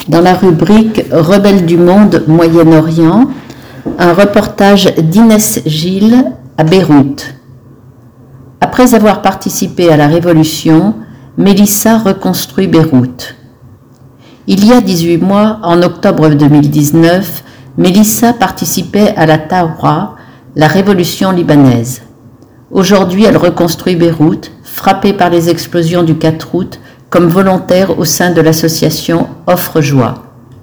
Dans la rubrique Rebelles du monde, Moyen-Orient, un reportage d'Inès Gilles à Beyrouth. Après avoir participé à la révolution, Mélissa reconstruit Beyrouth. Il y a 18 mois, en octobre 2019, Mélissa participait à la Thawra, la révolution libanaise. Aujourd'hui, elle reconstruit Beyrouth, frappée par les explosions du 4 août, comme volontaire au sein de l'association Offre Joie.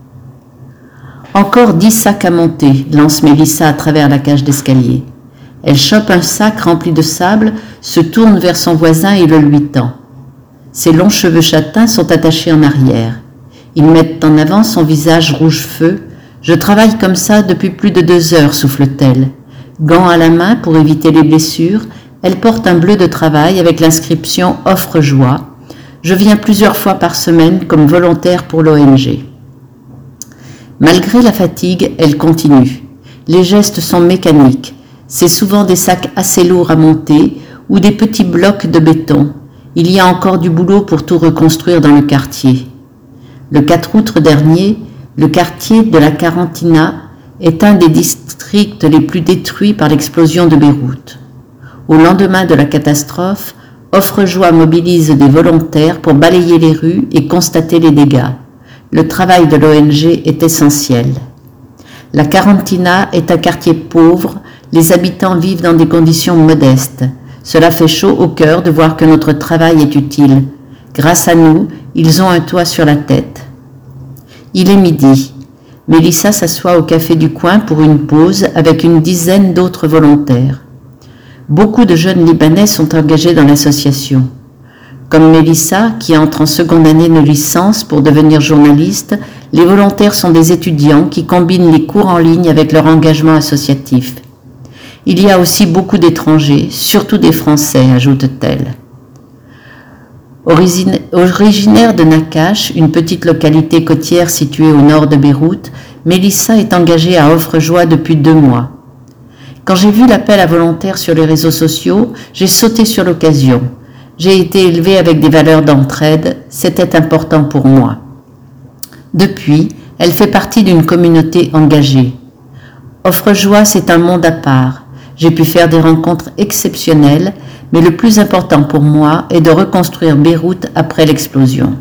Encore 10 sacs à monter, lance Mélissa à travers la cage d'escalier. Elle chope un sac rempli de sable, se tourne vers son voisin et le lui tend. Ses longs cheveux châtains sont attachés en arrière. Ils mettent en avant son visage rouge-feu. « Je travaille comme ça depuis plus de 2 heures, souffle-t-elle. Gants à la main pour éviter les blessures, elle porte un bleu de travail avec l'inscription « Offre Joie ». Je viens plusieurs fois par semaine comme volontaire pour l'ONG. Malgré la fatigue, elle continue. Les gestes sont mécaniques. C'est souvent des sacs assez lourds à monter ou des petits blocs de béton. Il y a encore du boulot pour tout reconstruire dans le quartier. Le 4 août dernier, le quartier de la Quarantina est un des districts les plus détruits par l'explosion de Beyrouth. Au lendemain de la catastrophe, Offre Joie mobilise des volontaires pour balayer les rues et constater les dégâts. Le travail de l'ONG est essentiel. La Quarantina est un quartier pauvre, les habitants vivent dans des conditions modestes. Cela fait chaud au cœur de voir que notre travail est utile. Grâce à nous, ils ont un toit sur la tête. Il est midi. Mélissa s'assoit au café du coin pour une pause avec une dizaine d'autres volontaires. Beaucoup de jeunes Libanais sont engagés dans l'association. Comme Mélissa, qui entre en seconde année de licence pour devenir journaliste, les volontaires sont des étudiants qui combinent les cours en ligne avec leur engagement associatif. Il y a aussi beaucoup d'étrangers, surtout des Français, ajoute-t-elle. Originaire de Nakash, une petite localité côtière située au nord de Beyrouth, Mélissa est engagée à Offre Joie depuis 2 mois. Quand j'ai vu l'appel à volontaires sur les réseaux sociaux, j'ai sauté sur l'occasion. J'ai été élevée avec des valeurs d'entraide, c'était important pour moi. Depuis, elle fait partie d'une communauté engagée. Offre Joie, c'est un monde à part. J'ai pu faire des rencontres exceptionnelles, mais le plus important pour moi est de reconstruire Beyrouth après l'explosion.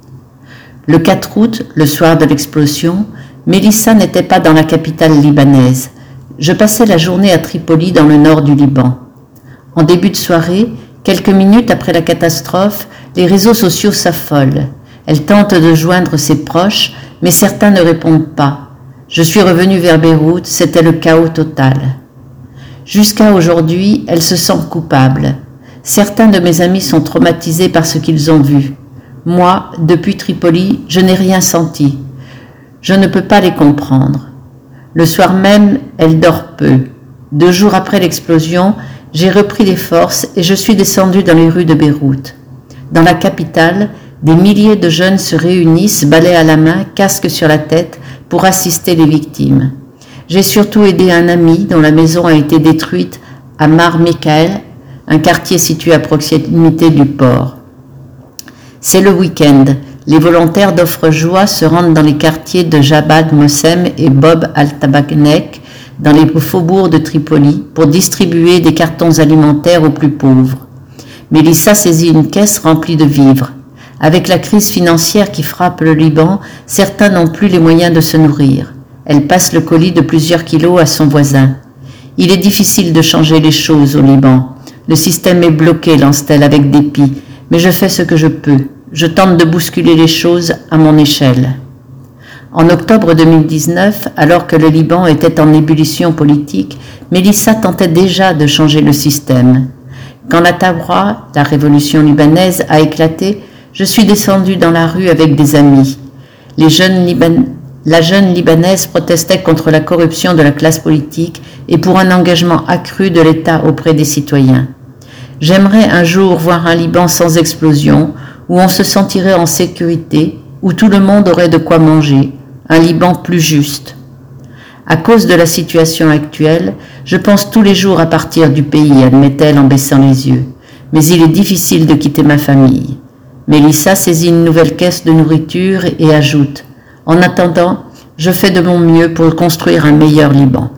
Le 4 août, le soir de l'explosion, Mélissa n'était pas dans la capitale libanaise. Je passais la journée à Tripoli dans le nord du Liban. En début de soirée, quelques minutes après la catastrophe, les réseaux sociaux s'affolent. Elle tente de joindre ses proches, mais certains ne répondent pas. Je suis revenue vers Beyrouth, c'était le chaos total. Jusqu'à aujourd'hui, elle se sent coupable. Certains de mes amis sont traumatisés par ce qu'ils ont vu. Moi, depuis Tripoli, je n'ai rien senti. Je ne peux pas les comprendre. Le soir même, elle dort peu. 2 jours après l'explosion, j'ai repris les forces et je suis descendue dans les rues de Beyrouth. Dans la capitale, des milliers de jeunes se réunissent, balais à la main, casques sur la tête, pour assister les victimes. J'ai surtout aidé un ami dont la maison a été détruite à Mar Michael, un quartier situé à proximité du port. C'est le week-end. Les volontaires d'Offre Joie se rendent dans les quartiers de Jabad Mossem et Bob al-Tabaknek, dans les faubourgs de Tripoli, pour distribuer des cartons alimentaires aux plus pauvres. Mélissa saisit une caisse remplie de vivres. Avec la crise financière qui frappe le Liban, certains n'ont plus les moyens de se nourrir. Elle passe le colis de plusieurs kilos à son voisin. Il est difficile de changer les choses au Liban. Le système est bloqué, lance-t-elle avec dépit, mais je fais ce que je peux. Je tente de bousculer les choses à mon échelle. En octobre 2019, alors que le Liban était en ébullition politique, Mélissa tentait déjà de changer le système. Quand la Thawra, la révolution libanaise, a éclaté, je suis descendue dans la rue avec des amis. La jeune Libanaise protestait contre la corruption de la classe politique et pour un engagement accru de l'État auprès des citoyens. J'aimerais un jour voir un Liban sans explosion, où on se sentirait en sécurité, où tout le monde aurait de quoi manger, un Liban plus juste. À cause de la situation actuelle, je pense tous les jours à partir du pays, admet-elle en baissant les yeux. Mais il est difficile de quitter ma famille. Mélissa saisit une nouvelle caisse de nourriture et ajoute « En attendant, je fais de mon mieux pour construire un meilleur Liban.